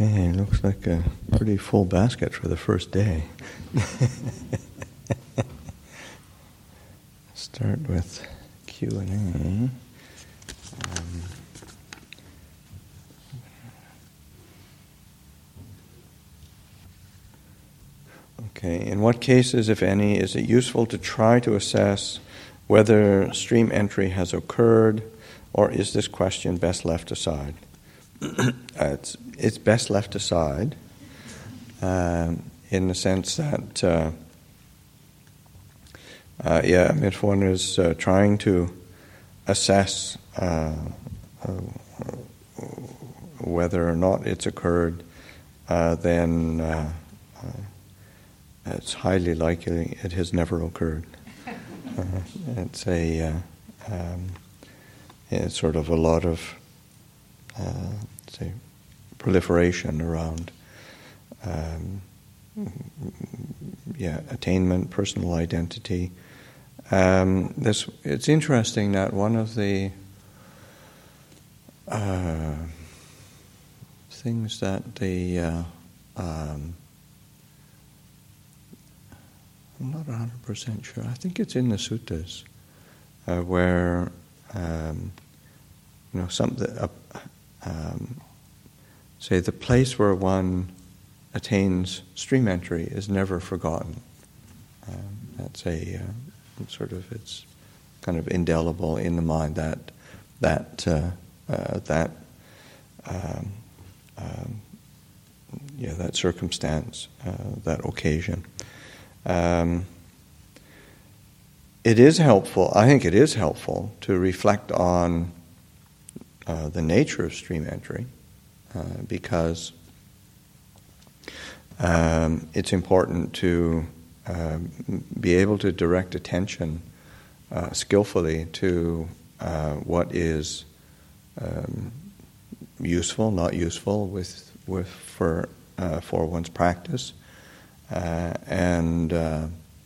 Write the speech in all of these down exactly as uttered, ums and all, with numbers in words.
Okay, looks like a pretty full basket for the first day. Start with Q and A. Um, okay, in what cases, if any, is it useful to try to assess whether stream entry has occurred, or is this question best left aside? uh, it's, it's best left aside um, in the sense that, uh, uh, yeah, if one is uh, trying to assess uh, uh, whether or not it's occurred, uh, then uh, uh, it's highly likely it has never occurred. Uh, it's a uh, um, it's sort of a lot of uh, say proliferation around um, yeah attainment, personal identity. Um, this it's interesting that one of the uh, things that the uh, um, I'm not one hundred percent sure. I think it's in the suttas uh, where um, you know something. Uh, um, say the place where one attains stream entry is never forgotten. Um, that's a uh, sort of it's kind of indelible in the mind that that uh, uh, that um, um, yeah that circumstance uh, that occasion. Um, it is helpful, I think it is helpful to reflect on uh, the nature of stream entry uh, because um, it's important to uh, be able to direct attention uh, skillfully to uh, what is um, useful, not useful with, with for uh, for one's practice. Uh, and uh,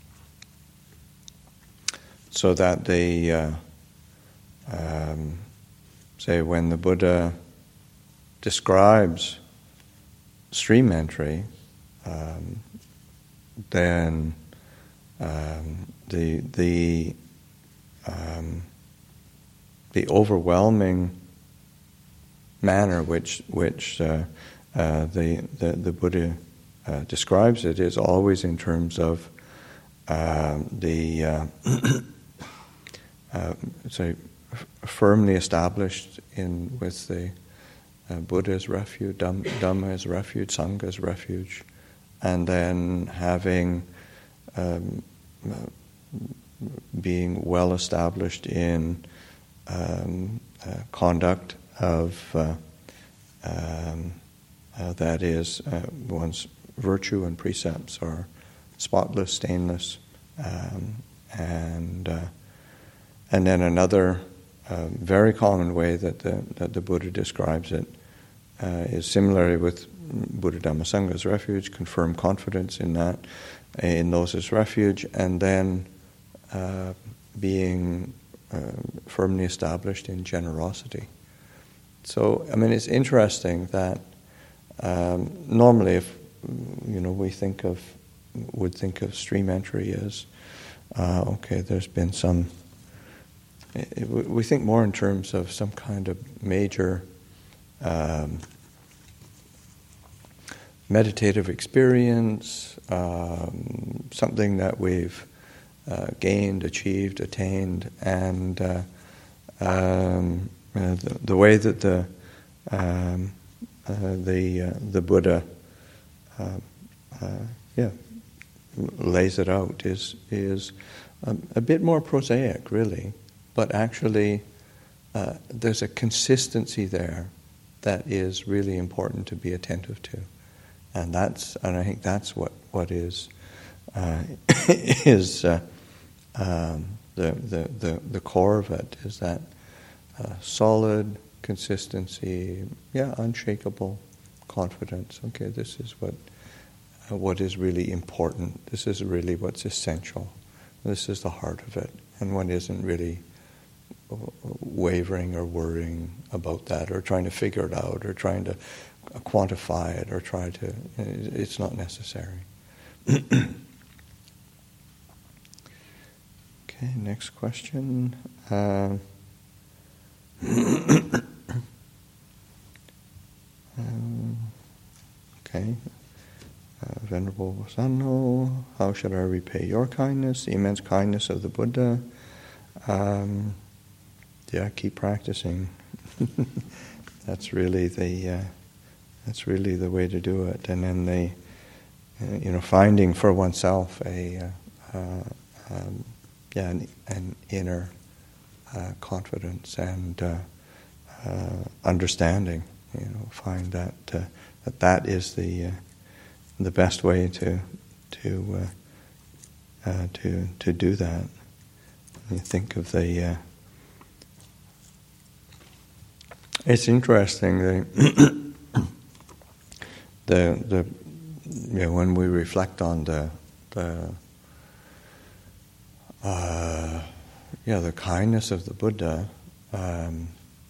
so that they uh, um, say when the Buddha describes stream entry, um, then um, the the um, the overwhelming manner which which uh, uh, the, the the Buddha Uh, describes it is always in terms of uh, the uh, uh, say f- firmly established in with the uh, Buddha's refuge, Dham- Dhamma as refuge, Sangha as refuge, and then having um, uh, being well established in um, uh, conduct of uh, um, uh, that is uh, one's virtue and precepts are spotless, stainless, um, and uh, and then another uh, very common way that the that the Buddha describes it uh, is similarly with Buddha Dhamma Sangha as refuge, confirm confidence in that, in those as refuge, and then uh, being uh, firmly established in generosity. So I mean, it's interesting that um, normally if you know, we think of, would think of stream entry as, uh, okay, there's been some, it, we think more in terms of some kind of major um, meditative experience, um, something that we've uh, gained, achieved, attained, and uh, um, uh, the, the way that the um, uh, the uh, the Buddha Uh, uh, yeah, lays it out is is a, a bit more prosaic, really, but actually uh, there's a consistency there that is really important to be attentive to, and that's and I think that's what what is uh, is uh, um, the, the the the core of it is that uh, solid consistency, yeah, unshakable confidence. Okay, this is what uh, what is really important. This is really what's essential. This is the heart of it, and one isn't really wavering or worrying about that, or trying to figure it out, or trying to quantify it or try to. It's not necessary. Okay, next question. Uh, um, okay. Uh, Venerable Vasano, how should I repay your kindness, the immense kindness of the Buddha? Um, yeah, keep practicing. That's really the uh, that's really the way to do it. And then the uh, you know finding for oneself a uh, uh, um, yeah an, an inner uh, confidence and uh, uh, understanding. You know, find that uh, that that is the uh, the best way to to uh, uh, to to do that. You think of the. Uh, it's interesting the the the you know, when we reflect on the the uh, yeah the kindness of the Buddha. Um,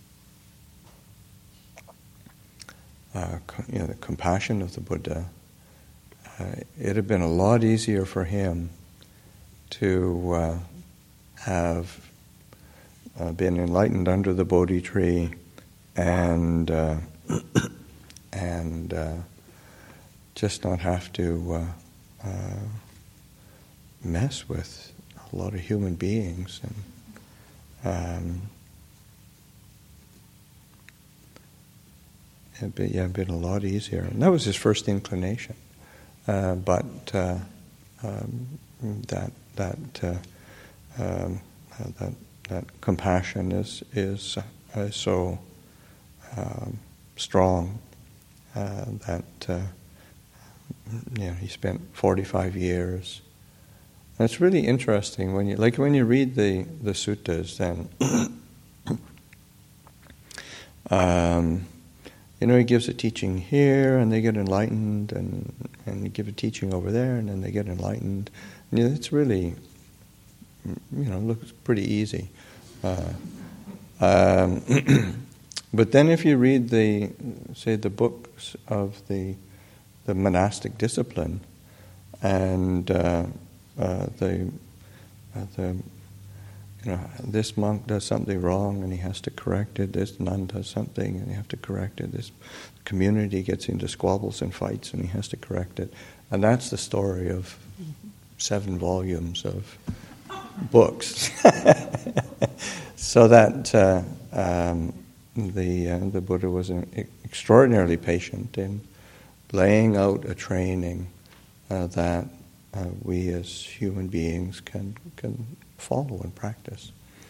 uh, you know, the compassion of the Buddha. Uh, it had been a lot easier for him to uh, have uh, been enlightened under the Bodhi tree and uh, and uh, just not have to uh, uh, mess with a lot of human beings and um, it'd be, yeah, been a lot easier. And that was his first inclination. Uh, but uh, um, that that uh, um, uh, that that compassion is is, uh, is so um, strong uh, that uh, you know he spent forty-five years. And it's really interesting when you like when you read the the suttas. Then um, you know he gives a teaching here, and they get enlightened, and and you give a teaching over there, and then they get enlightened. And you know, it's really, you know, looks pretty easy. Uh, um, but then, if you read the, say, the books of the the monastic discipline, and uh, uh, the uh, the you know this monk does something wrong and he has to correct it. This nun does something and you have to correct it. This community gets into squabbles and fights and he has to correct it. And that's the story of seven volumes of books. So that uh, um, the uh, the Buddha was an extraordinarily patient in laying out a training uh, that uh, we as human beings can can follow and practice.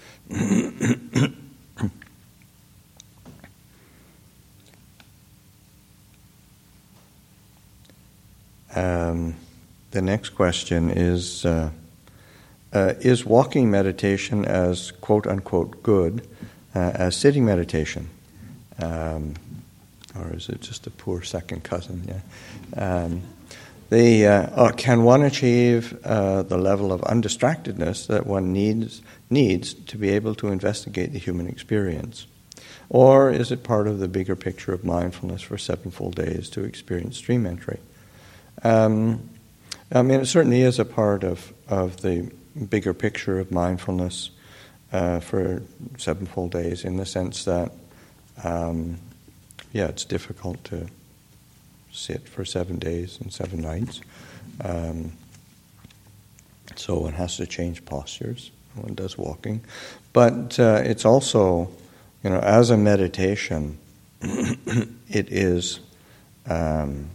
um, the next question is, uh, uh, is walking meditation as quote-unquote good uh, as sitting meditation? Um, or is it just a poor second cousin? Yeah. Um, The, uh, or can one achieve uh, the level of undistractedness that one needs needs to be able to investigate the human experience? Or is it part of the bigger picture of mindfulness for seven full days to experience stream entry? Um, I mean, it certainly is a part of, of the bigger picture of mindfulness uh, for seven full days in the sense that, um, yeah, it's difficult to sit for seven days and seven nights. Um, so one has to change postures. One does walking. But uh, it's also, you know, as a meditation, it is um,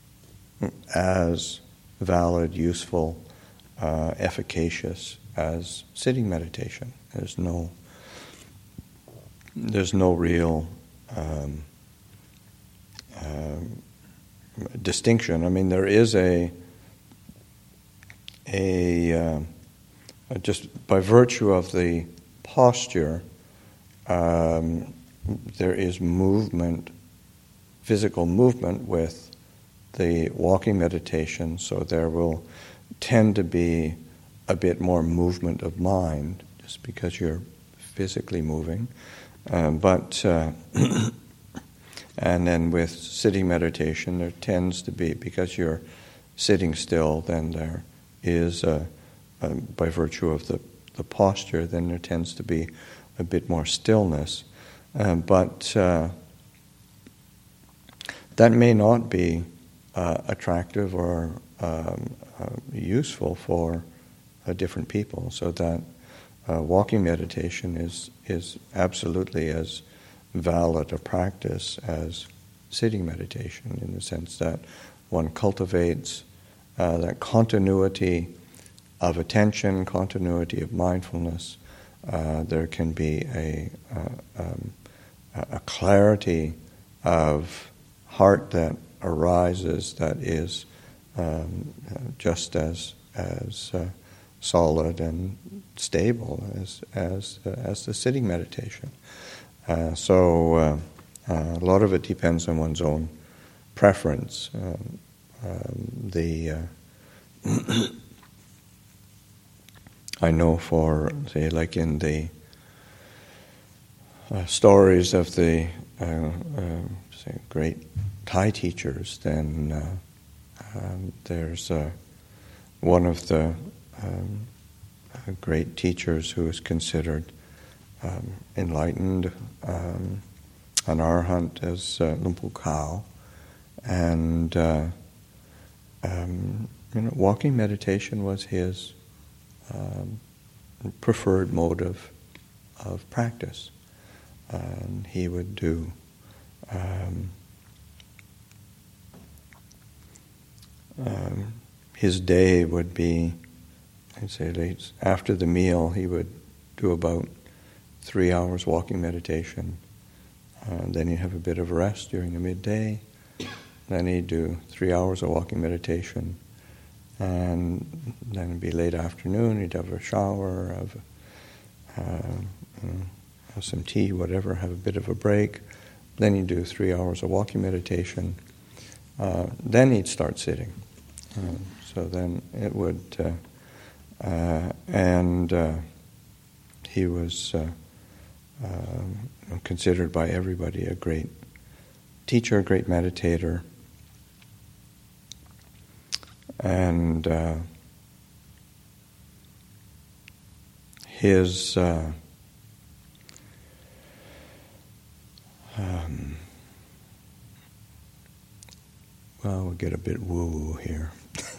as valid, useful, uh, efficacious as sitting meditation. There's no, there's no real um, um, distinction. I mean, there is a a uh, just by virtue of the posture, um, there is movement, physical movement with the walking meditation. So there will tend to be a bit more movement of mind, just because you're physically moving. Um, but uh, And then with sitting meditation, there tends to be, because you're sitting still, then there is, a, a, by virtue of the, the posture, then there tends to be a bit more stillness. Um, but uh, that may not be uh, attractive or um, uh, useful for uh, different people, so that uh, walking meditation is, is absolutely as valid a practice as sitting meditation, in the sense that one cultivates uh, that continuity of attention, continuity of mindfulness. Uh, there can be a, uh, um, a clarity of heart that arises that is um, just as as uh, solid and stable as as uh, as the sitting meditation. Uh, so uh, uh, a lot of it depends on one's own preference. Um, um, the uh, I know for, say, like in the uh, stories of the uh, uh, say great Thai teachers, then uh, um, there's uh, one of the um, uh, great teachers who is considered Um, enlightened, um, an arhat, as uh, Luang Pu Khao, and uh, um, you know, walking meditation was his um, preferred mode of of practice. And he would do um, um, his day would be, I'd say, late after the meal, he would do about three hours walking meditation. Uh, then he'd have a bit of rest during the midday. Then he'd do three hours of walking meditation. And then it'd be late afternoon, he'd have a shower, have, uh, you know, have some tea, whatever, have a bit of a break. Then he'd do three hours of walking meditation. Uh, then he'd start sitting. Uh, so then it would, uh, uh, and uh, he was uh, um, considered by everybody a great teacher, a great meditator. And uh, his uh, um, well, we'll get a bit woo-woo here.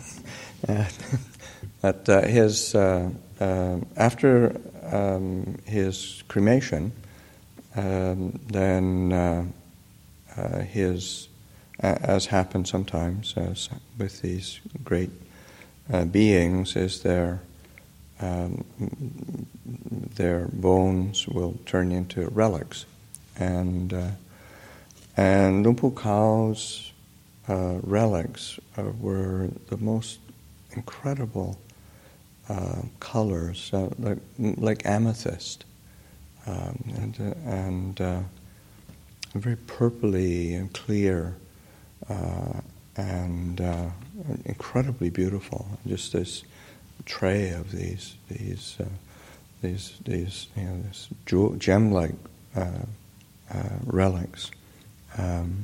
But uh, his uh, uh, after um, his cremation, um, then uh, uh, his as happens sometimes as with these great uh, beings, is their um, their bones will turn into relics, and uh, and Luang Pu Khao's uh, relics uh, were the most incredible uh, colors, uh, like like amethyst, um, and uh, and uh, very purpley and clear. Uh, and uh, incredibly beautiful. Just this tray of these these uh, these these you know this gem-like uh, uh, relics. Um,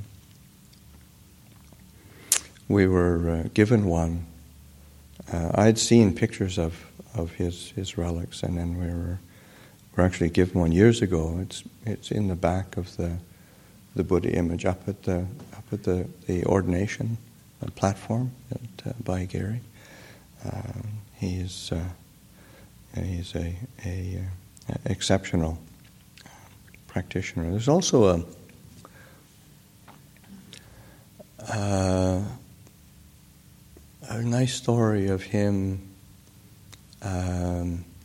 we were uh, given one. Uh, I had seen pictures of, of his, his relics, and then we were were actually given one years ago. It's it's in the back of the the Buddha image up at the up at the, the ordination uh, platform at uh, Bai Gary. Um, he's uh, he's a, a, a exceptional practitioner. There's also a uh, a nice story of him. Um,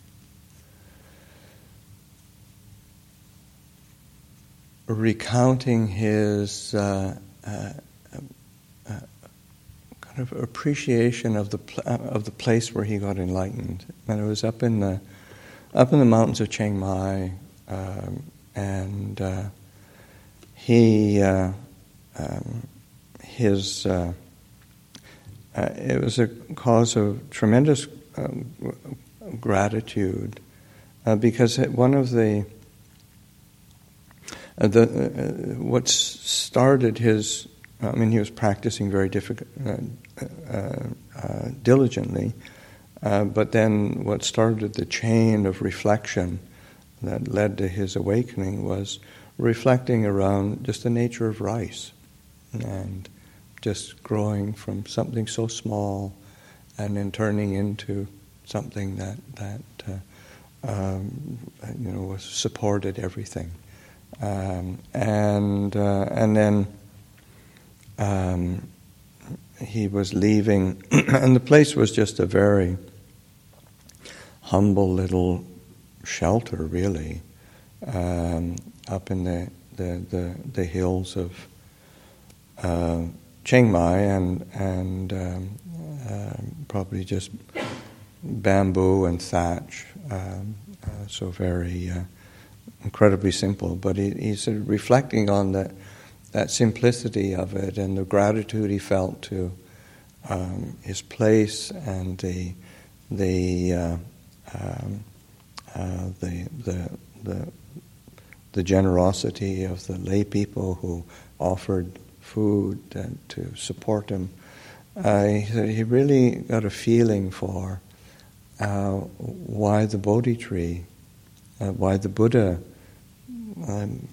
recounting his uh, uh, uh, kind of appreciation of the pl- of the place where he got enlightened, and it was up in the up in the mountains of Chiang Mai, um, and uh, he uh, um, his uh, uh, it was a cause of tremendous uh, gratitude uh, because one of the uh, the, uh, what started his, I mean, he was practicing very difficult, uh, uh, uh, diligently, uh, but then what started the chain of reflection that led to his awakening was reflecting around just the nature of rice and just growing from something so small and then turning into something that that uh, um, you know was supported everything, um, and uh, and then um, he was leaving, and the place was just a very humble little shelter, really, um, up in the the, the, the hills of uh, Chiang Mai, and and um, uh, probably just bamboo and thatch, um, uh, so very uh, incredibly simple. But he, he's sort of reflecting on that that simplicity of it and the gratitude he felt to um, his place and the the uh, um, uh, the the the the generosity of the lay people who offered food and to support him. Uh, he, he really got a feeling for uh, why the Bodhi tree, uh, why the Buddha um,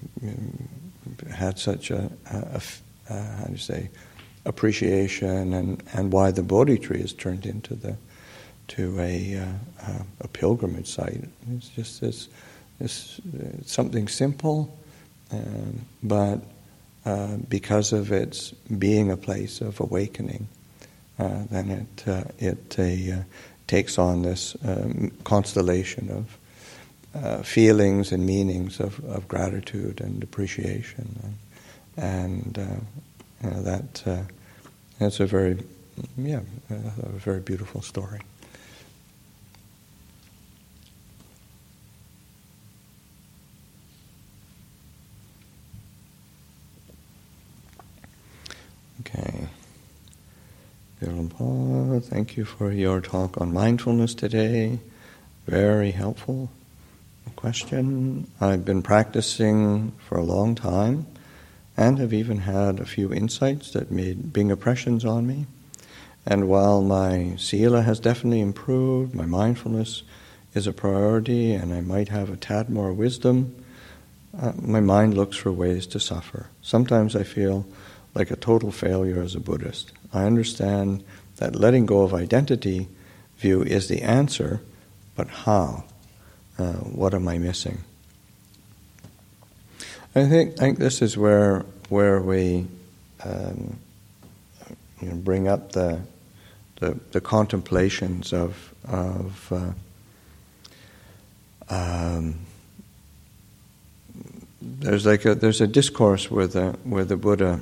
had such a, a, a, a how do you say appreciation, and, and why the Bodhi tree is turned into the to a uh, a pilgrimage site. It's just this this uh, something simple, um, but uh, because of its being a place of awakening, uh, then it uh, it uh, takes on this um, constellation of uh, feelings and meanings of, of gratitude and appreciation, and, and uh, you know, that uh, that's a very yeah a very beautiful story. Okay. Virenpa, thank you for your talk on mindfulness today. Very helpful. Question. I've been practicing for a long time and have even had a few insights that made big impressions on me. And while my sila has definitely improved, my mindfulness is a priority, and I might have a tad more wisdom, uh, my mind looks for ways to suffer. Sometimes I feel like a total failure as a Buddhist. I understand that letting go of identity view is the answer, but how? Uh, what am I missing? I think I think this is where where we um, you know, bring up the the, the contemplations of of uh, um, there's like a there's a discourse where the where the Buddha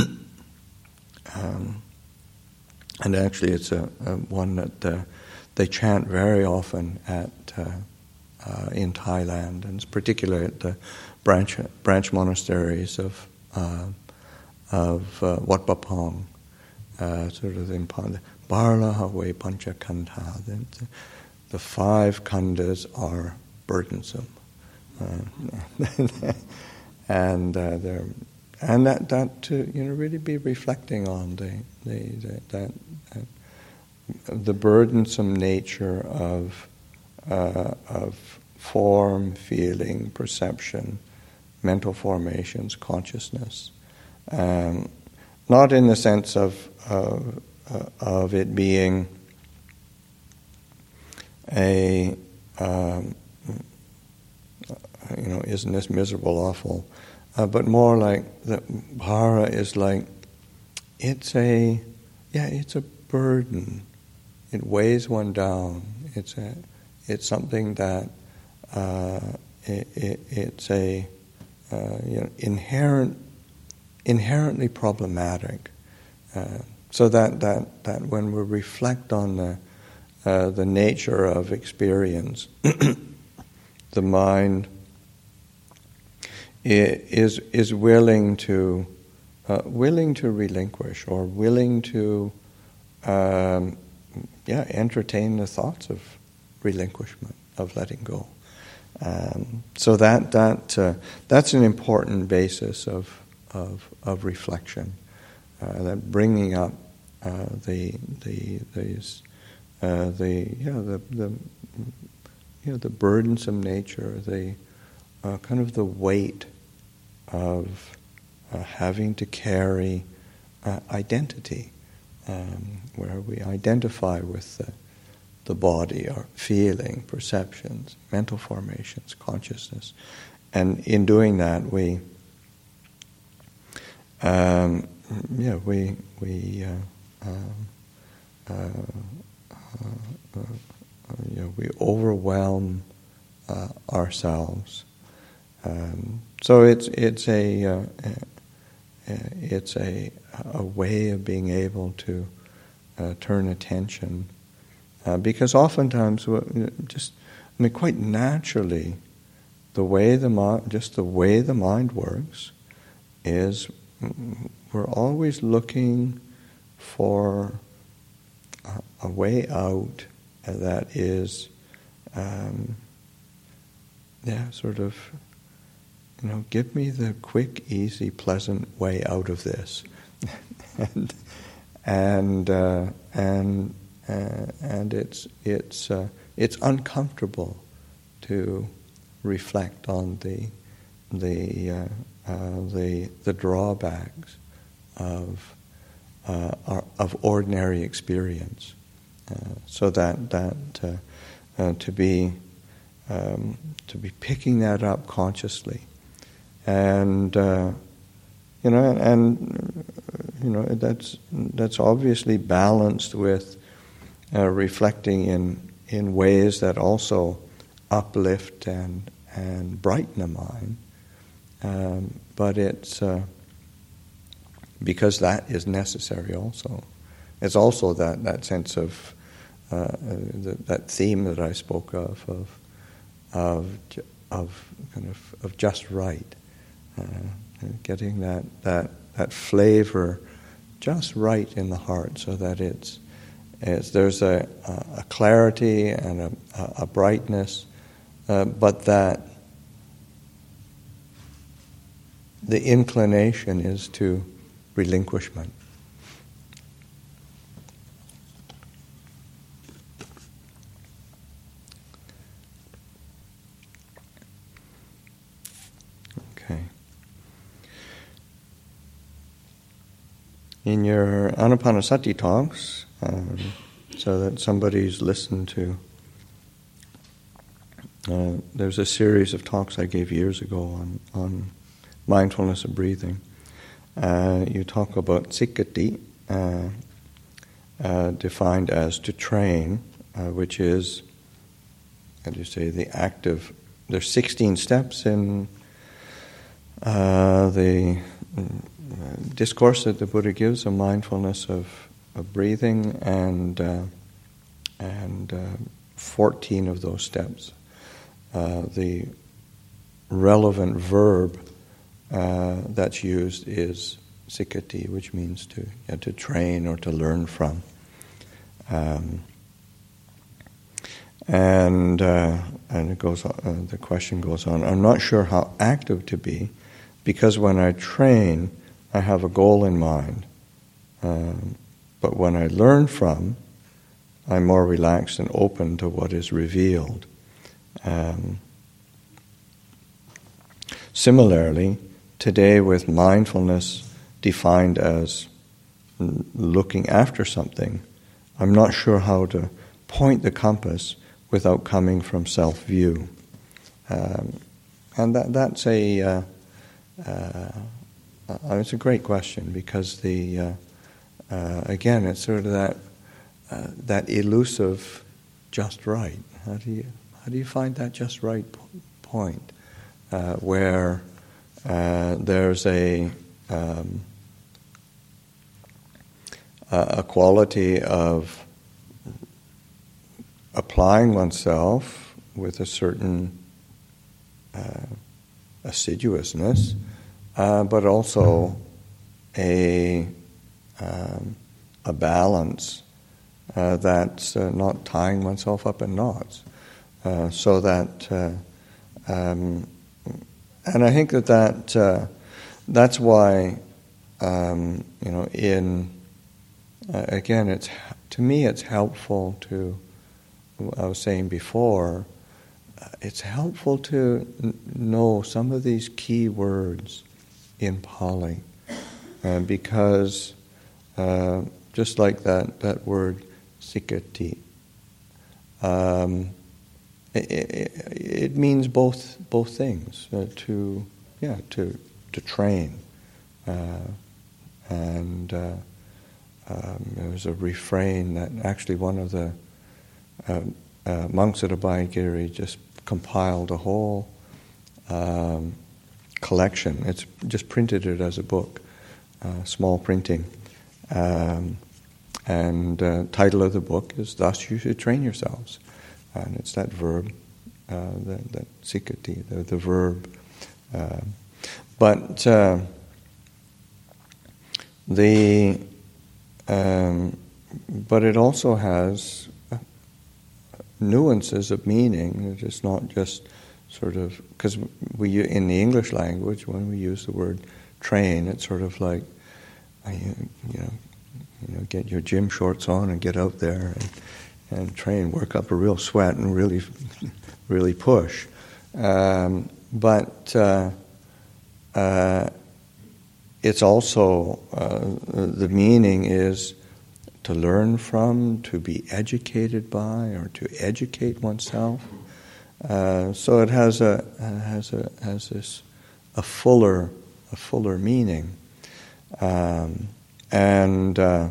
um, and actually it's a, a one that uh, they chant very often at uh, uh, in Thailand, and particularly at the branch branch monasteries of uh, of uh, Wat Pah Pong, uh, sort of in Barla Hawe Pancha Khandha. The, the five khandhas are burdensome. Uh, and uh, there, and that that to you know really be reflecting on the the, the that, that the burdensome nature of uh, of form, feeling, perception, mental formations, consciousness, um, not in the sense of of, uh, of it being a um, you know, isn't this miserable, awful? Uh, but more like the bhara is like, it's a, yeah, it's a burden. It weighs one down. It's a, it's something that, uh, it, it, it's a, uh, you know, inherent, inherently problematic. Uh, so that, that, that when we reflect on the, uh, the nature of experience, the mind is is willing to uh, willing to relinquish or willing to um, yeah entertain the thoughts of relinquishment, of letting go, Um, so that that uh, that's an important basis of of, of reflection. Uh, that bringing up uh, the the these uh, the yeah the the you know the burdensome nature, the uh, kind of the weight of uh, having to carry uh, identity, um, where we identify with the the body, our feeling, perceptions, mental formations, consciousness, and in doing that, we, um, yeah, we we uh, uh, uh, uh, uh, you know, we overwhelm uh, ourselves. Um, so it's it's a uh, it's a a way of being able to uh, turn attention. Uh, because oftentimes, just I mean, quite naturally, the way the mind, just the way the mind works, is we're always looking for a, a way out that is, um, yeah, sort of, you know, give me the quick, easy, pleasant way out of this, and and uh, and. Uh, and it's it's uh, it's uncomfortable to reflect on the the uh, uh, the the drawbacks of uh, our, of ordinary experience. Uh, so that that uh, uh, to be um, to be picking that up consciously, and uh, you know, and, and you know that's that's obviously balanced with. Uh, reflecting in, in ways that also uplift and and brighten the mind, um, but it's uh, because that is necessary. Also, it's also that, that sense of uh, the, that theme that I spoke of of of of kind of of just right, uh, getting that that that flavor just right in the heart, so that it's. It's, there's a, a clarity and a, a brightness, uh, but that the inclination is to relinquishment. Okay. In your Anapanasati talks, Um, so that somebody's listened to. Uh, there's a series of talks I gave years ago on, on mindfulness of breathing. Uh, you talk about sikati, uh, uh, defined as to train, uh, which is, how do you say, the active. There's sixteen steps in uh, the uh, discourse that the Buddha gives on mindfulness of. Of breathing, and uh, and uh, fourteen of those steps. Uh, the relevant verb uh, that's used is sikati, which means to yeah, to train or to learn from. Um, and uh, and it goes. Uh, the question goes on. I'm not sure how active to be, because when I train, I have a goal in mind. Um, But when I learn from, I'm more relaxed and open to what is revealed. Um, similarly, today with mindfulness defined as looking after something, I'm not sure how to point the compass without coming from self-view. Um, and that, that's a, uh, uh, uh, it's a great question, because the... Uh, Uh, again, it's sort of that uh, that elusive just right. How do you how do you find that just right p- point uh, where uh, there's a um, a quality of applying oneself with a certain uh, assiduousness, uh, but also a Um, a balance uh, that's uh, not tying oneself up in knots, uh, so that uh, um, and I think that that uh, that's why um, you know in uh, again it's to me it's helpful to I was saying before uh, it's helpful to n- know some of these key words in Pali uh, because uh, just like that that word sikati. Um, it, it, it means both both things. Uh, to yeah, to to train, uh, and uh, um, there was a refrain that actually one of the uh, uh, monks at Abhayagiri just compiled a whole um, collection. It's just printed it as a book, uh, small printing. Um, And uh, title of the book is "Thus You Should Train Yourselves," and it's that verb, uh, that, that sikati, the, the verb. Uh, but uh, the um, but it also has nuances of meaning. It's not just sort of because we in the English language when we use the word train, it's sort of like you know. You know, get your gym shorts on and get out there and, and train, work up a real sweat and really, really push. Um, but uh, uh, it's also, uh, the meaning is to learn from, to be educated by, or to educate oneself. Uh, so it has a has a has this a fuller a fuller meaning. Um, And uh,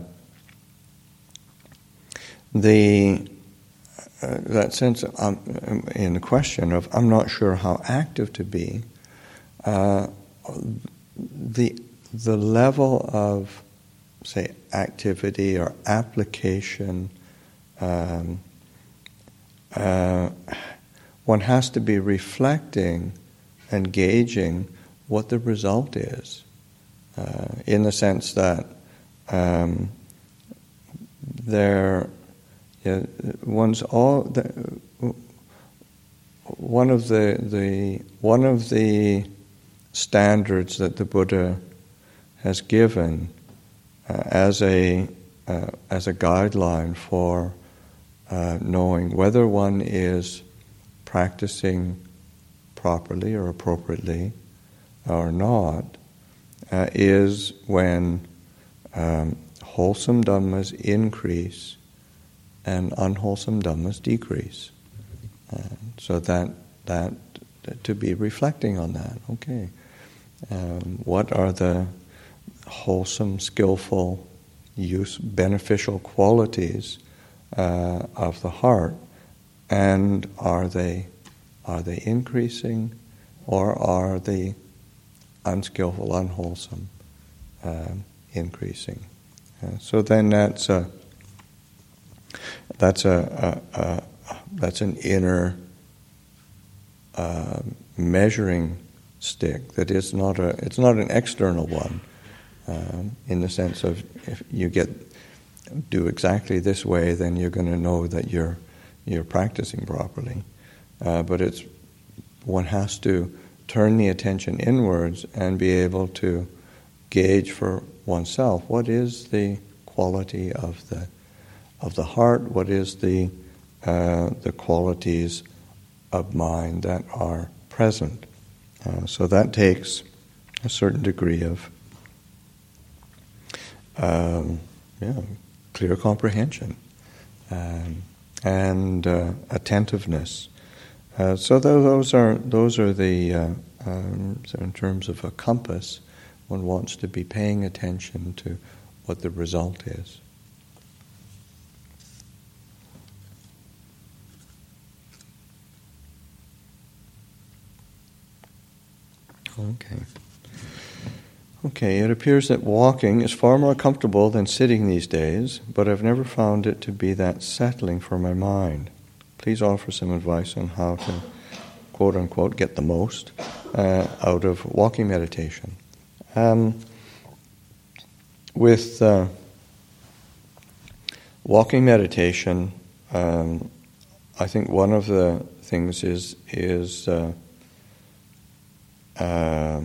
the uh, that sense of, um, in the question of I'm not sure how active to be, uh, the the level of say activity or application, um, uh, one has to be reflecting and gauging what the result is, uh, in the sense that. Um, there, yeah, one's all the, one of the the one of the standards that the Buddha has given uh, as a uh, as a guideline for uh, knowing whether one is practicing properly or appropriately or not uh, is when Um, wholesome dhammas increase and unwholesome dhammas decrease. Uh, so that that to be reflecting on that. Okay, um, what are the wholesome, skillful, use beneficial qualities uh, of the heart, and are they are they increasing, or are they unskillful, unwholesome? Um, increasing. Uh, so then that's a that's a, a, a that's an inner uh, measuring stick that is not a it's not an external one um, in the sense of if you get do exactly this way, then you're going to know that you're you're practicing properly. Uh, but it's one has to turn the attention inwards and be able to gauge for oneself what is the quality of the of the heart, what is the uh, the qualities of mind that are present. Uh, so that takes a certain degree of um, yeah, clear comprehension um, and uh, attentiveness. Uh, so those are those are the uh, um, so in terms of a compass. One wants to be paying attention to what the result is. Okay. Okay, it appears that walking is far more comfortable than sitting these days, but I've never found it to be that settling for my mind. Please offer some advice on how to, quote unquote, get the most uh, out of walking meditation. Um, with uh, walking meditation, um, I think one of the things is is uh, uh,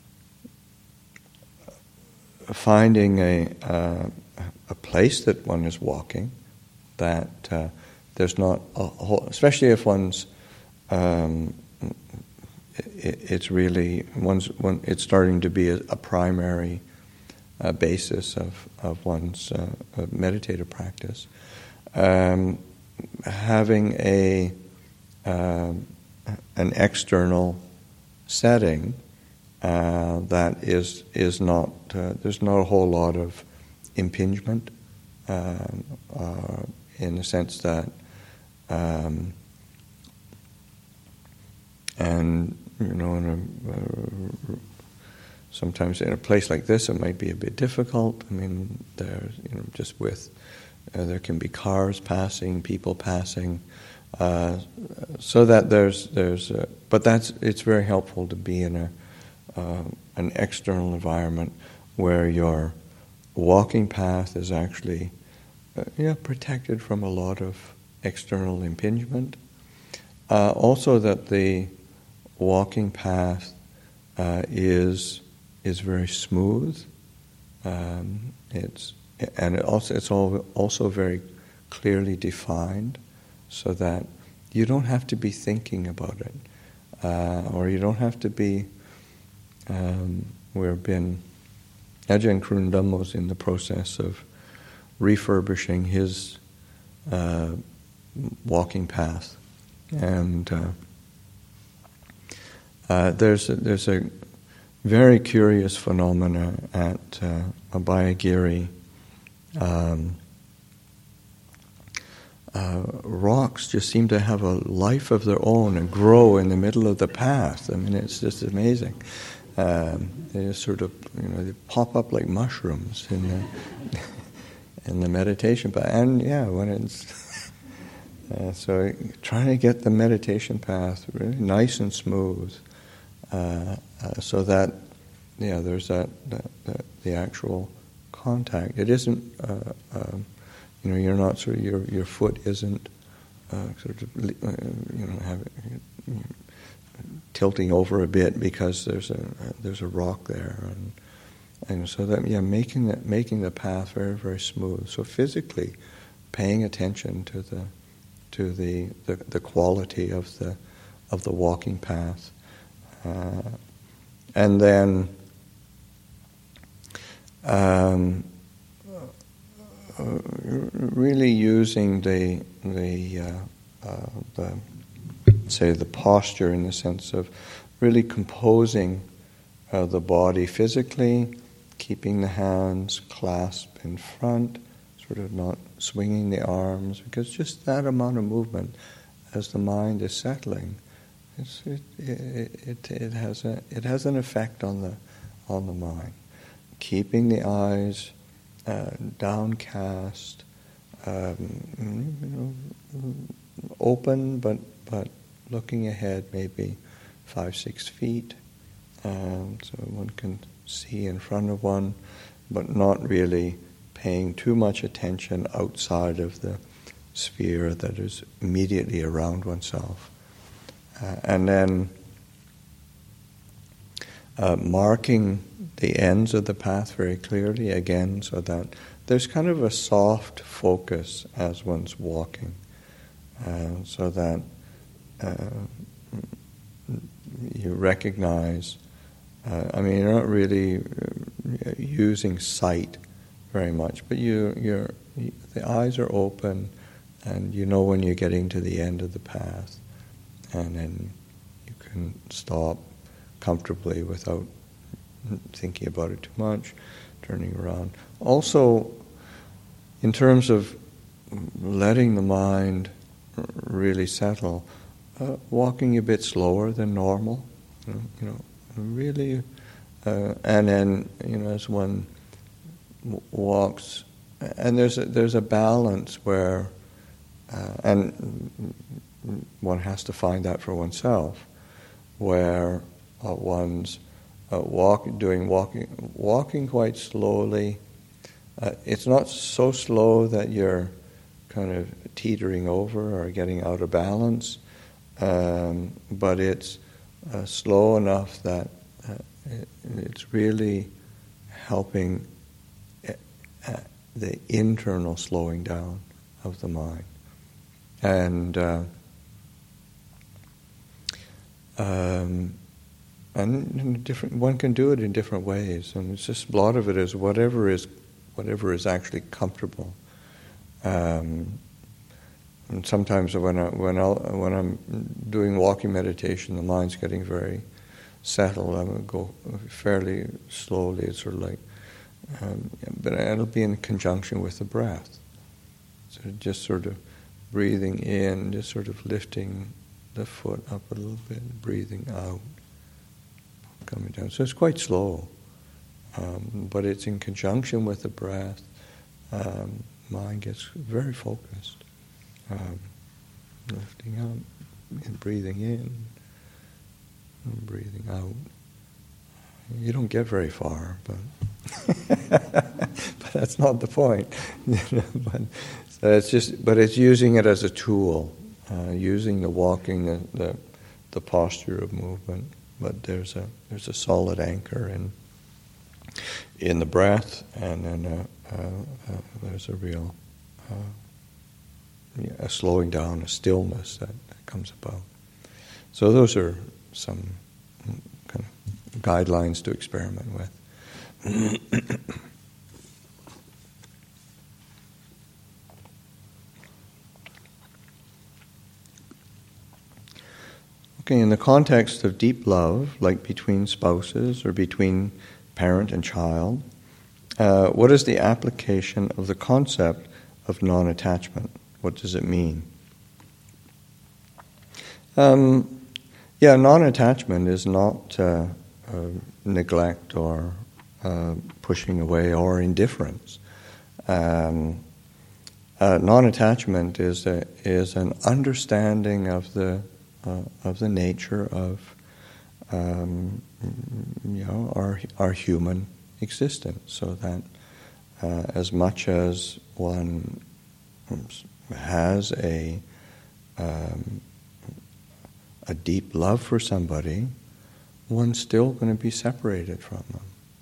finding a uh, a place that one is walking, that uh, there's not a whole, especially if one's um, it, it's really one's one, it's starting to be a, a primary uh, basis of of one's uh, meditative practice. Um, having a um, an external setting uh, that is is not uh, there's not a whole lot of impingement uh, uh, in the sense that um, and you know in a, uh, sometimes in a place like this it might be a bit difficult. I mean there's you know just with uh, there can be cars passing, people passing. Uh, so that there's there's a, but that's it's very helpful to be in a uh, an external environment where your walking path is actually uh, yeah protected from a lot of external impingement. Uh, also, that the walking path uh, is is very smooth. Um, it's and it also it's all also very clearly defined. So that you don't have to be thinking about it, uh, or you don't have to be. Um, we've been Ajahn Krun Dhammo's in the process of refurbishing his uh, walking path, and uh, uh, there's a, there's a very curious phenomena at uh, Abhayagiri. Um, Uh, rocks just seem to have a life of their own and grow in the middle of the path. I mean, it's just amazing. Um, they just sort of, you know, they pop up like mushrooms in the in the meditation path. And yeah, when it's uh, so trying to get the meditation path really nice and smooth, uh, uh, so that yeah, there's that, that, that the actual contact. It isn't. Uh, um, You know, you're not sort of your your foot isn't uh, sort of uh, you know have, you know, tilting over a bit because there's a uh, there's a rock there, and and so that yeah making that making the path very very smooth. So physically, paying attention to the to the the, the quality of the of the walking path, uh, and then. Um, Uh, really using the the uh, uh, the say the posture in the sense of really composing uh, the body physically, keeping the hands clasped in front, sort of not swinging the arms, because just that amount of movement, as the mind is settling, it's, it, it it it has a it has an effect on the on the mind. Keeping the eyes Uh, downcast, um, you know, open, but but looking ahead, maybe five six feet, um, so one can see in front of one, but not really paying too much attention outside of the sphere that is immediately around oneself, uh, and then uh, marking the ends of the path very clearly again, so that there's kind of a soft focus as one's walking, uh, so that uh, you recognize. Uh, I mean, you're not really using sight very much, but you, you're the eyes are open, and you know when you're getting to the end of the path, and then you can stop comfortably without thinking about it too much, turning around. Also, in terms of letting the mind really settle, uh, walking a bit slower than normal, you know, you know really, uh, and then you know as one w- walks, and there's a, there's a balance where, uh, and one has to find that for oneself, where uh, one's Uh, walk, doing walking, walking quite slowly. Uh, it's not so slow that you're kind of teetering over or getting out of balance, um, but it's uh, slow enough that it, it's really helping uh, the internal slowing down of the mind. And uh, um, and in different, one can do it in different ways, and it's just a lot of it is whatever is whatever is actually comfortable. Um, and sometimes when I, when I when I'm doing walking meditation, the mind's getting very settled. I'm going to go fairly slowly. It's sort of like, um, but it'll be in conjunction with the breath. So just sort of breathing in, just sort of lifting the foot up a little bit, breathing out, coming down. So it's quite slow, um, but it's in conjunction with the breath. Um, mind gets very focused, um, lifting up and breathing in and breathing out. You don't get very far, but but that's not the point. but, so it's just, but it's using it as a tool, uh, using the walking, the, the the posture of movement. But there's a there's a solid anchor in in the breath, and then uh, uh, uh, there's a real uh, yeah, a slowing down, a stillness that, that comes about. So those are some kind of guidelines to experiment with. Okay, in the context of deep love, like between spouses or between parent and child, uh, what is the application of the concept of non-attachment? What does it mean? Um, yeah, non-attachment is not uh, uh, neglect or uh, pushing away or indifference. Um, uh, non-attachment is a, is an understanding of the uh, of the nature of um, you know our our human existence, so that uh, as much as one has a um, a deep love for somebody, one's still going to be separated from them.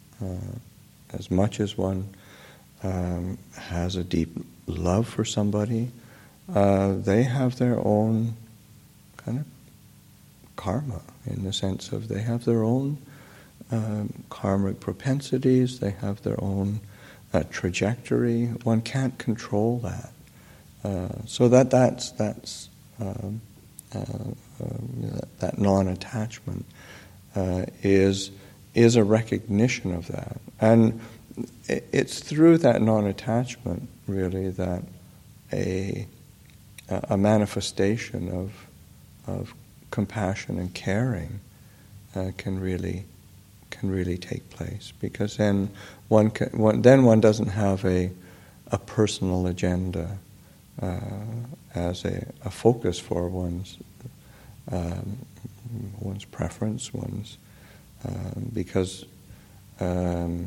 Uh, as much as one um, has a deep love for somebody, uh, they have their own kind of karma, in the sense of they have their own um, karmic propensities, they have their own uh, trajectory. One can't control that. Uh, so that that's that's um, uh, uh, that non-attachment uh, is is a recognition of that, and it's through that non-attachment really that a a manifestation of of compassion and caring uh, can really can really take place, because then one, can, one then one doesn't have a a personal agenda uh, as a, a focus for one's um, one's preference, one's um, because um,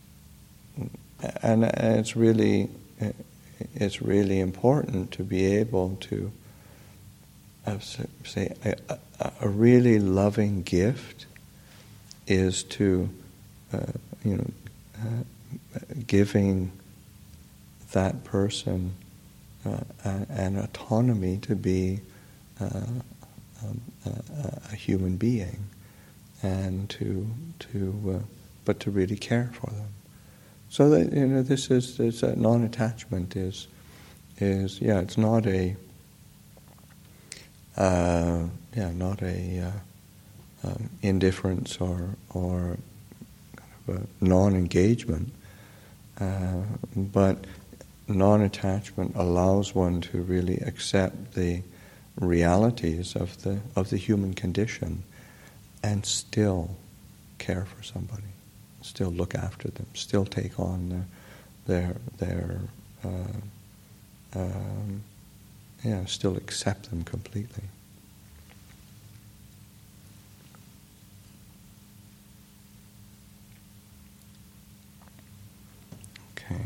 and it's really it's really important to be able to uh, say a, a, a really loving gift is to uh, you know uh, giving that person uh, an autonomy to be uh, um, a, a human being, and to to uh, but to really care for them. So that, you know, this is this uh, non-attachment is is yeah, it's not a uh, yeah, not a uh, um, indifference or or kind of a non-engagement, uh, but non-attachment allows one to really accept the realities of the of the human condition and still care for somebody, still look after them, still take on their their, their uh, um, yeah, still accept them completely. Okay.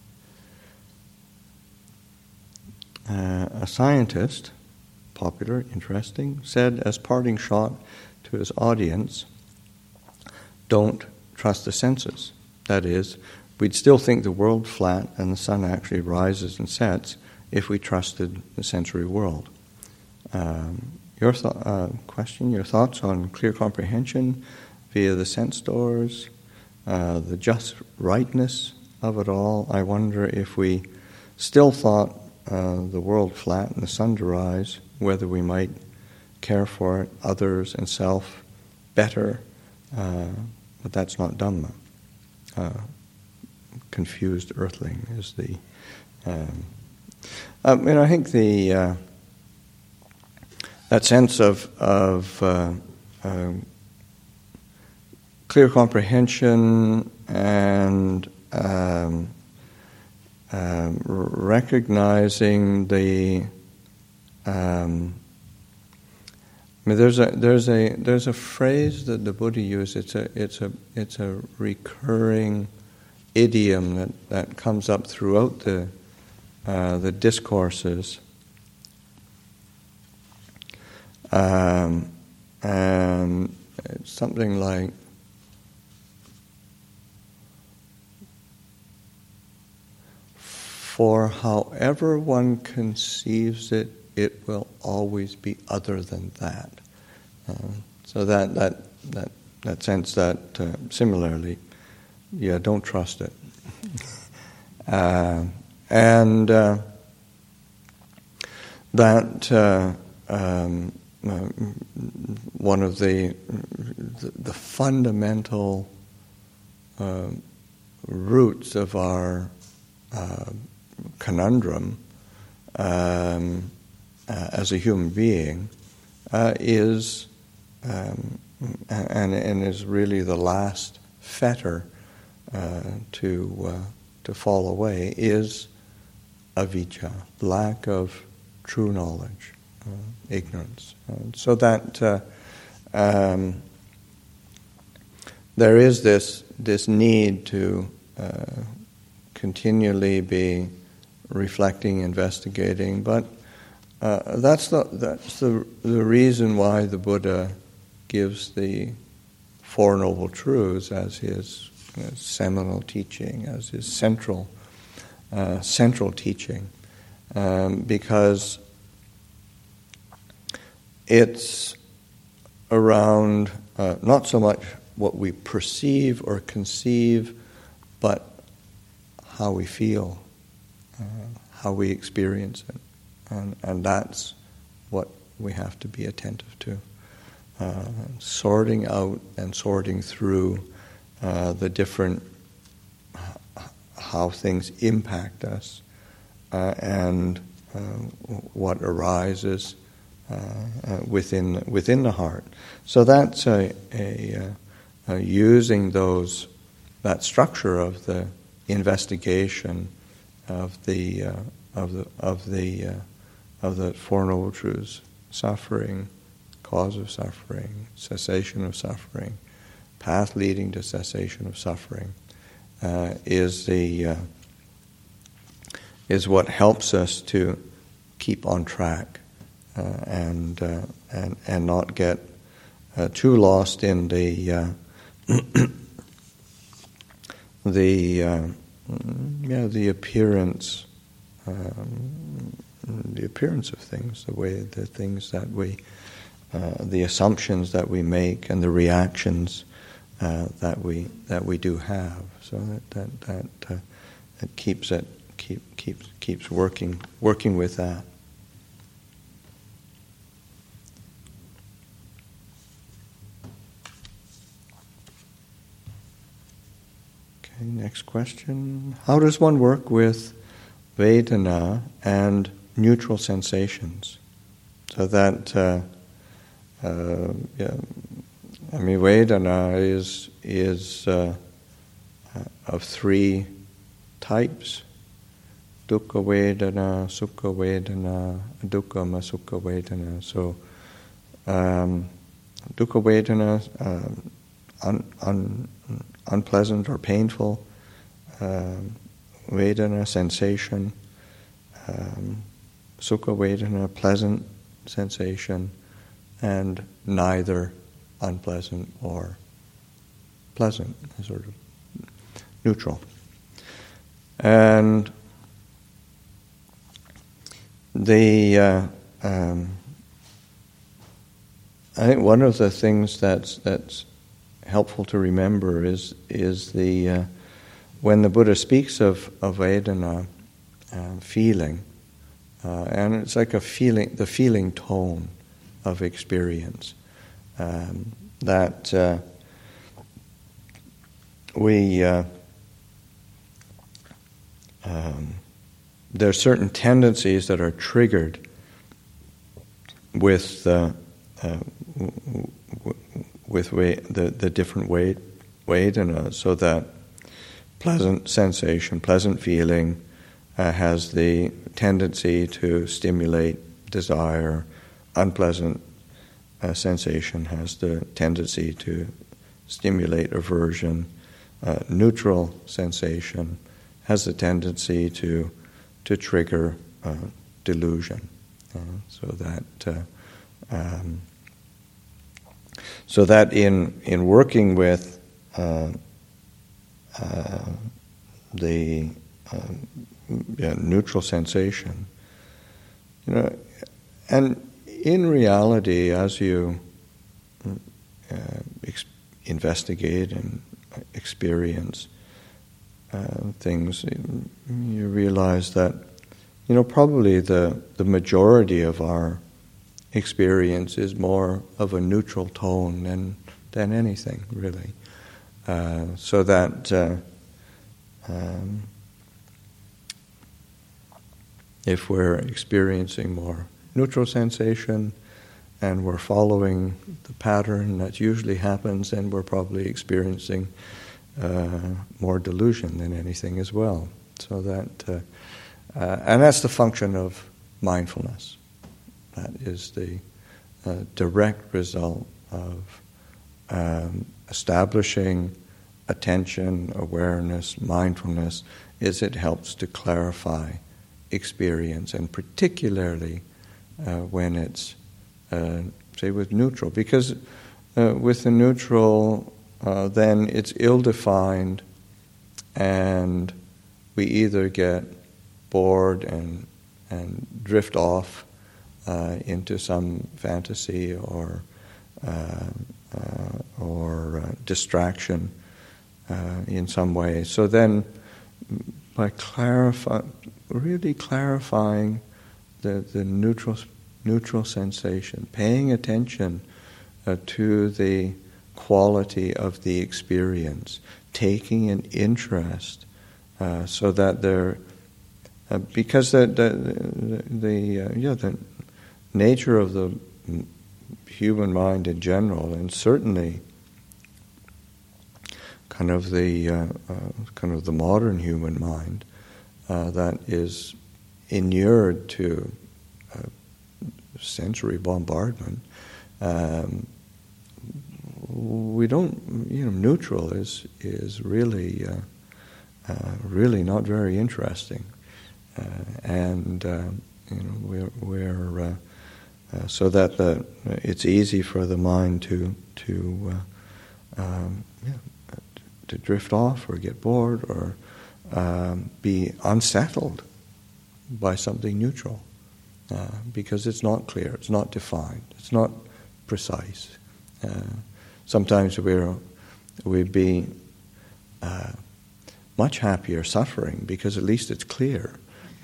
Uh, a scientist, popular, interesting, said as parting shot to his audience, don't trust the senses. That is, we'd still think the world flat and the sun actually rises and sets if we trusted the sensory world. Um, your th- uh, question, your thoughts on clear comprehension via the sense doors, uh, the just rightness of it all. I wonder if we still thought uh, the world flat and the sun to rise, whether we might care for it, others and self better, uh, but that's not Dhamma. Uh, confused earthling is the... Um, um, and I think the... Uh, that sense of, of uh, uh, clear comprehension and um, um, recognizing the... Um, I mean, there's a there's a there's a phrase that the Buddha used. It's a it's a it's a recurring idiom that, that comes up throughout the uh, the discourses, um, and it's something like, "For however one conceives it, it will always be other than that." Uh, so that that that that sense that uh, similarly, yeah, don't trust it. uh, and uh, that uh, um, uh, one of the the, the fundamental uh, roots of our uh, conundrum. Um, Uh, as a human being, uh, is um, and and is really the last fetter uh, to uh, to fall away, is avijja, lack of true knowledge, uh, ignorance. Uh, so that uh, um, there is this this need to uh, continually be reflecting, investigating, but Uh, that's the that's the the reason why the Buddha gives the Four Noble Truths as his uh, seminal teaching, as his central uh, central teaching, um, because it's around uh, not so much what we perceive or conceive, but how we feel, uh, how we experience it. And, and that's what we have to be attentive to. Uh, sorting out and sorting through uh, the different, uh, how things impact us uh, and uh, what arises uh, uh, within within the heart. So that's a, a, a, a using those that structure of the investigation of the uh, of the of the uh, of the Four Noble Truths: suffering, cause of suffering, cessation of suffering, path leading to cessation of suffering, uh, is the uh, is what helps us to keep on track uh, and uh, and and not get uh, too lost in the uh, the uh, yeah the appearance. Um, the appearance of things, the way the things that we, uh, the assumptions that we make, and the reactions uh, that we that we do have. So that that that, uh, that keeps it keep keeps keeps working working with that. Okay, next question: how does one work with Vedana and neutral sensations? So that, uh, uh, yeah, I mean, Vedana is is uh, of three types: dukkha Vedana, sukha Vedana, dukkha sukha Vedana. So, um, dukkha Vedana, um, un, un, unpleasant or painful um, Vedana sensation. Um, Sukha Vedana, pleasant sensation, and neither unpleasant or pleasant, sort of neutral. And the uh, um, I think one of the things that's that's helpful to remember is is the uh, when the Buddha speaks of of Vedana, uh, feeling, uh, and it's like a feeling, the feeling tone of experience, um, that uh, we uh, um, there are certain tendencies that are triggered with uh, uh, w- w- with way, the the different way, Vedana, so that pleasant sensation, pleasant feeling uh, has the tendency to stimulate desire. Unpleasant uh, sensation has the tendency to stimulate aversion. Uh, neutral sensation has the tendency to to trigger uh, delusion. Uh, so that uh, um, so that in in working with uh, uh, the uh, yeah, neutral sensation, you know, and in reality, as you uh, ex- investigate and experience uh, things, you realize that, you know, probably the, the majority of our experience is more of a neutral tone than than anything, really. Uh, so that uh, um, if we're experiencing more neutral sensation and we're following the pattern that usually happens, then we're probably experiencing uh, more delusion than anything as well. So that, uh, uh, and that's the function of mindfulness. That is the uh, direct result of um, establishing attention, awareness, mindfulness, is it helps to clarify experience, and particularly uh, when it's, uh, say, with neutral. Because uh, with the neutral, uh, then it's ill-defined, and we either get bored and and drift off uh, into some fantasy or uh, uh, or uh, distraction uh, in some way. So then, by clarify, really clarifying the the neutral neutral sensation, paying attention uh, to the quality of the experience, taking an interest, uh, so that there. Uh, because the the the, the uh, yeah the nature of the human mind in general, and certainly kind of the uh, uh, kind of the modern human mind uh, that is inured to uh, sensory bombardment. Um, we don't, you know, neutral is is really uh, uh, really not very interesting. Uh, and uh, you know we're, we're uh, uh, so that the it's easy for the mind to to uh, um, yeah, to drift off or get bored or um, be unsettled by something neutral uh, because it's not clear, it's not defined, it's not precise. Uh, sometimes we're we'd be uh, much happier suffering because at least it's clear.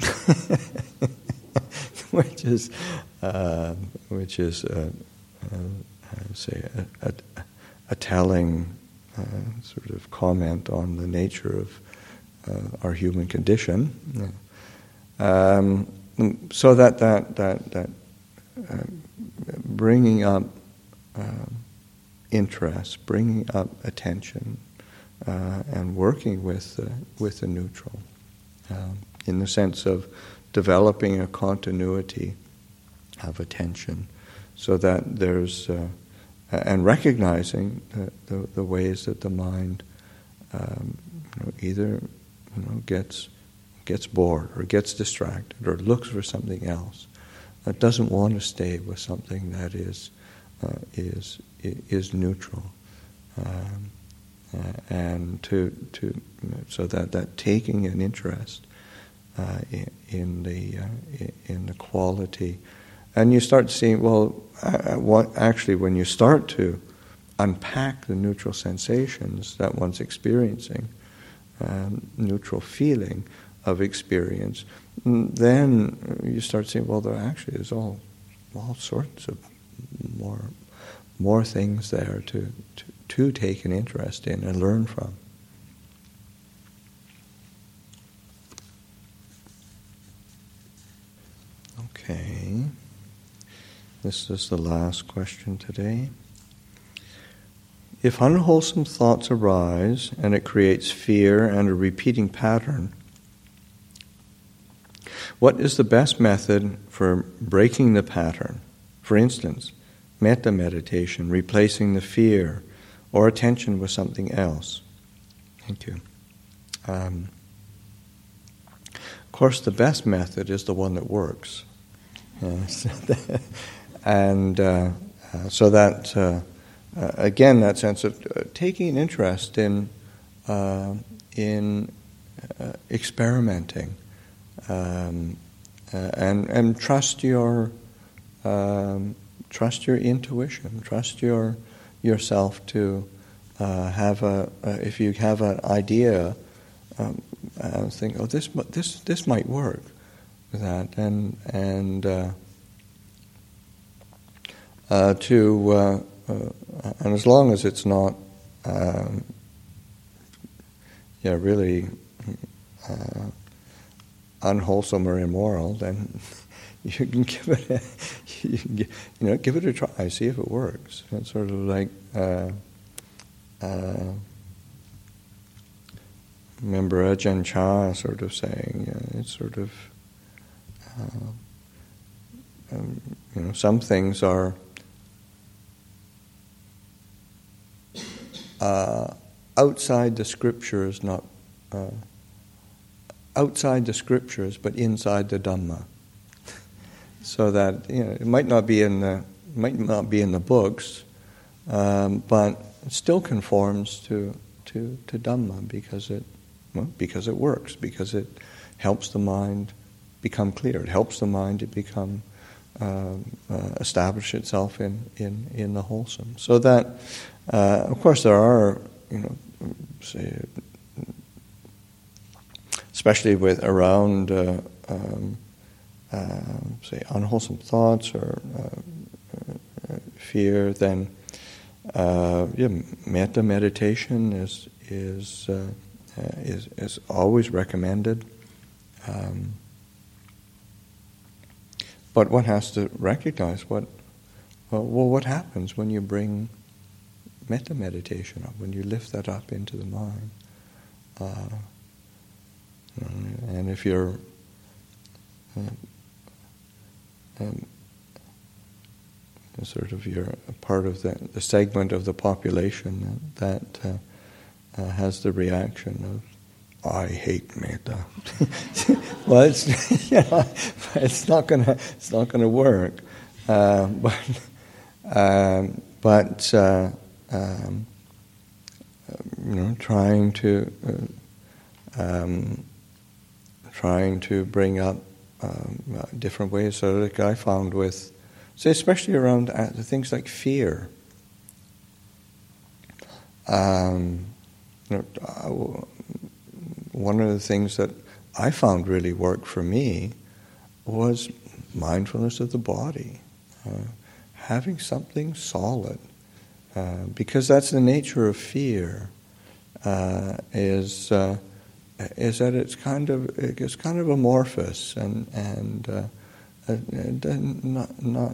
which is, uh, which is, uh, uh, say, a, a, a telling uh, sort of comment on the nature of uh, our human condition. Um, so that that that that uh, bringing up uh, interest, bringing up attention, uh, and working with uh, with the neutral. Um, in the sense of developing a continuity of attention, so that there's, uh, and recognizing the, the, the ways that the mind um, you know, either you know, gets gets bored or gets distracted or looks for something else, that doesn't want to stay with something that is uh, is is neutral. Um, uh, and to to so that that taking an interest uh, in, in the uh, in the quality, and you start seeing, well, uh, what actually when you start to unpack the neutral sensations that one's experiencing, um, neutral feeling of experience, then you start seeing, well, there actually is all all sorts of more more things there to, to, to take an interest in and learn from. Okay. This is the last question today. If unwholesome thoughts arise and it creates fear and a repeating pattern, what is the best method for breaking the pattern? For instance, metta meditation, replacing the fear, or attention with something else. Thank you. Um, of course, the best method is the one that works. Yes. and uh, uh, so that, uh, uh, again, that sense of uh, taking an interest in, uh, in uh, experimenting, um, uh, and, and trust your... Um, Trust your intuition. Trust your yourself to uh, have a. Uh, if you have an idea, um, uh, think, oh, this this this might work with that, and and uh, uh, to uh, uh, and as long as it's not, um, yeah, really uh, unwholesome or immoral, then you can give it, a, you, can give, you know, give it a try. See if it works. It's sort of like, uh, uh, remember Ajahn Chah sort of saying, uh, it's sort of, uh, um, you know, some things are uh, outside the scriptures, not uh, outside the scriptures, but inside the Dhamma. So that, you know, it might not be in the might not be in the books, um, but it still conforms to, to, to Dhamma because it well, because it works, because it helps the mind become clear. It helps the mind to become uh, uh, establish itself in, in, in the wholesome. So that, uh, of course, there are, you know, say, especially with around. Uh, um, Uh, say unwholesome thoughts or uh, uh, fear, then uh, yeah, metta meditation is is uh, uh, is is always recommended. Um, but one has to recognize what well, well what happens when you bring metta meditation up, when you lift that up into the mind, uh, and if you're uh, Um, sort of you're a part of the, the segment of the population that uh, uh, has the reaction of, I hate metta. Well, it's you know, it's not gonna it's not gonna work. Uh, but um, but uh, um, you know, trying to uh, um, trying to bring up. Um, uh, different ways. So, like I found with, say, especially around uh, the things like fear. Um, you know, uh, one of the things that I found really worked for me was mindfulness of the body, uh, having something solid, uh, because that's the nature of fear. Uh, is uh, is that it's kind of it's kind of amorphous and and uh, it not not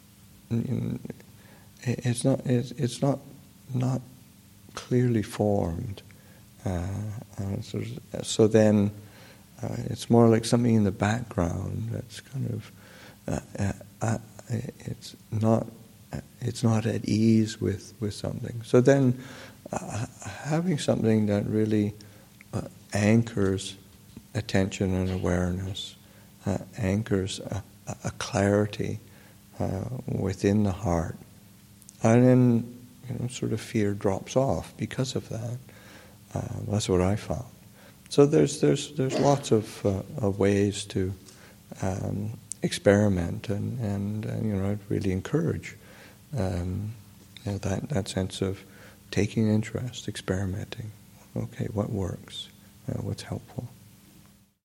it's not it's, it's not not clearly formed. Uh, so, so then uh, it's more like something in the background that's kind of uh, uh, it's not it's not at ease with, with something. So then uh, having something that really uh, anchors attention and awareness, uh, anchors a, a clarity uh, within the heart. And then you know, sort of fear drops off because of that. Uh, that's what I found. So there's there's there's lots of, uh, of ways to um, experiment, and and uh, you know, I'd really encourage um, you know, that that sense of taking interest, experimenting. Okay, what works? Uh, what's helpful?